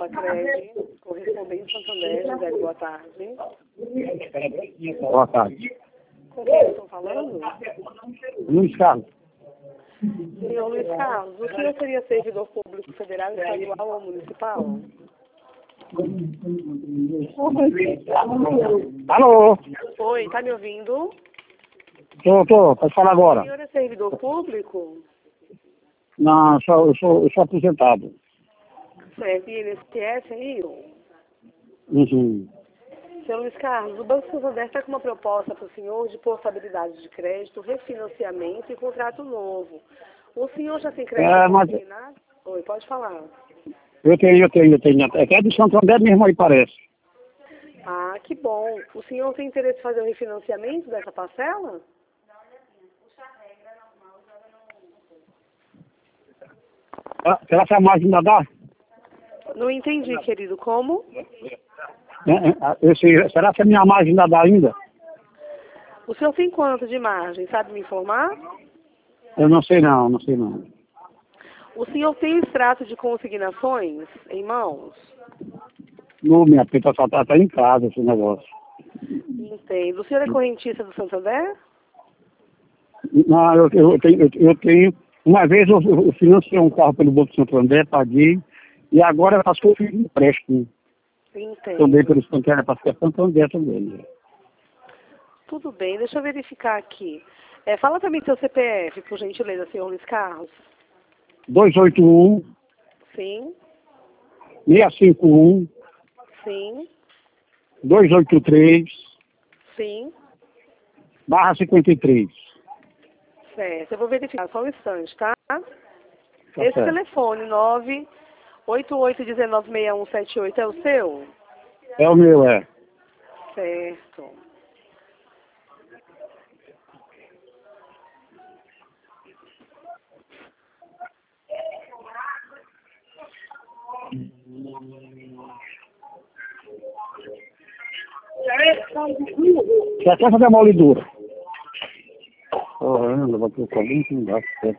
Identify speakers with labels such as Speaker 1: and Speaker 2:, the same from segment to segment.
Speaker 1: Pacred, correspondente Santander, José, boa tarde.
Speaker 2: Boa tarde.
Speaker 1: Com quem eu estou falando?
Speaker 2: Luiz Carlos.
Speaker 1: Senhor Luiz Carlos, o senhor seria servidor público federal, estadual ou municipal?
Speaker 2: Alô?
Speaker 1: Oi, tá me ouvindo?
Speaker 2: Tô, pode falar
Speaker 1: O
Speaker 2: agora.
Speaker 1: senhor é servidor público?
Speaker 2: Não, eu sou aposentado.
Speaker 1: Certo, e INSS aí?
Speaker 2: Uhum.
Speaker 1: Senhor Luiz Carlos, o Banco Santander está com uma proposta para o senhor de portabilidade de crédito, refinanciamento e contrato novo. O senhor já tem crédito consignado? Oi, pode falar.
Speaker 2: Eu tenho. Até do Santander mesmo aí parece.
Speaker 1: Ah, que bom. O senhor tem interesse em fazer o refinanciamento dessa parcela?
Speaker 2: Será que a margem ainda dá?
Speaker 1: Não entendi, querido. Como?
Speaker 2: Será que a minha margem ainda dá ainda?
Speaker 1: O senhor tem quanto de margem? Sabe me informar?
Speaker 2: Eu não sei não.
Speaker 1: O senhor tem o extrato de consignações em mãos?
Speaker 2: Não, minha filha tá em casa esse negócio.
Speaker 1: Entendo. O senhor é correntista do Santander?
Speaker 2: Não, eu tenho. Uma vez eu financei um carro pelo Banco Santander, paguei, e agora eu faço um empréstimo.
Speaker 1: Entendo.
Speaker 2: Também pelo Santander, para ficar Santander também.
Speaker 1: Tudo bem, deixa eu verificar aqui. Fala para mim seu CPF, por gentileza, senhor Luiz Carlos.
Speaker 2: 281
Speaker 1: Sim,
Speaker 2: 651
Speaker 1: sim,
Speaker 2: 283
Speaker 1: sim.
Speaker 2: /53.
Speaker 1: Certo, eu vou verificar só um instante, tá? Esse
Speaker 2: certo.
Speaker 1: telefone, 988196178, é o seu?
Speaker 2: É o meu, é.
Speaker 1: Certo.
Speaker 2: Você quer fazer a moldura? Caramba, vai ter o cabelo que não dá certo.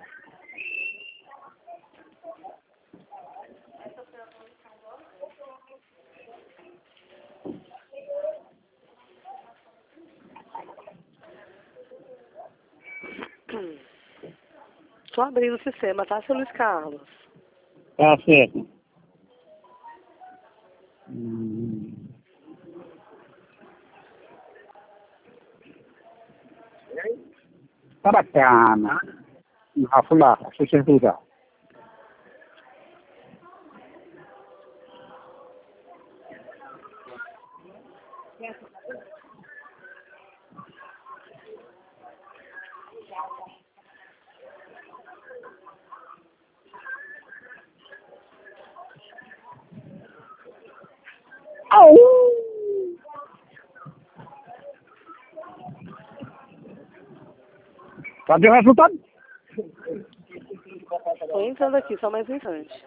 Speaker 1: Tô abrindo o sistema, tá, seu Luiz Carlos?
Speaker 2: Tá certo. Tá bacana. Fui lá, fui certificar. Cadê o resultado?
Speaker 1: Tô entrando aqui, só mais um instante.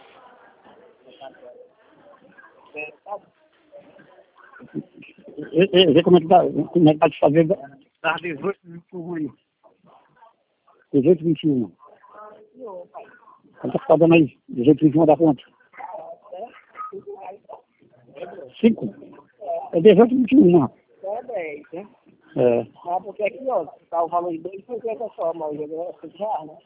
Speaker 2: Vê como é que tá de fazer. Tá 18 minutos ruim. 18, 21. Quanto tá dando aí? 18, 21 da conta? 5? É 18, 21.
Speaker 3: É 10, né?
Speaker 2: É.
Speaker 3: Ah, porque aqui, ó, tá o valor de 2,50 só, mas eu ganho R$5, né?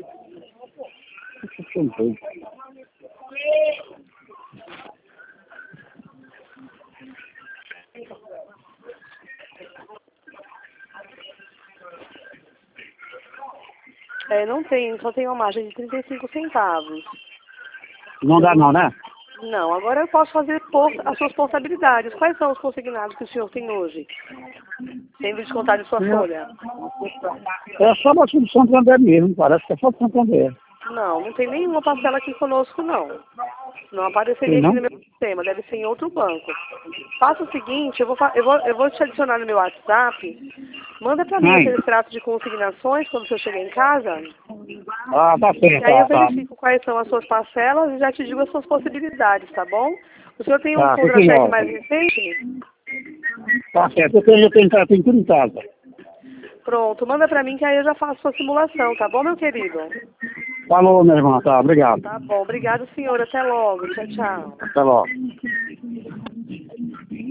Speaker 1: Não tem, só tem uma margem de 35 centavos.
Speaker 2: Não dá não, né?
Speaker 1: Não, agora eu posso fazer as suas portabilidades. Quais são os consignados que o senhor tem hoje? Sendo descontado de sua folha?
Speaker 2: É só da Santander mesmo, parece que é só do Santander.
Speaker 1: Não tem nenhuma parcela aqui conosco, não. Não apareceria aqui no meu sistema, deve ser em outro banco. Faça o seguinte, eu vou te adicionar no meu WhatsApp. Manda pra mim aquele extrato de consignações quando você chegar em casa.
Speaker 2: Ah, tá certo.
Speaker 1: E aí eu verifico quais são as suas parcelas e já te digo as suas possibilidades, tá bom? O senhor tem um contra-cheque mais recente?
Speaker 2: Tá certo, eu tenho tudo em casa.
Speaker 1: Pronto, manda pra mim que aí eu já faço sua simulação, tá bom, meu querido?
Speaker 2: Falou, minha irmã, tá, obrigado.
Speaker 1: Tá bom, obrigado, senhor. Até logo. Tchau, tchau.
Speaker 2: Até logo.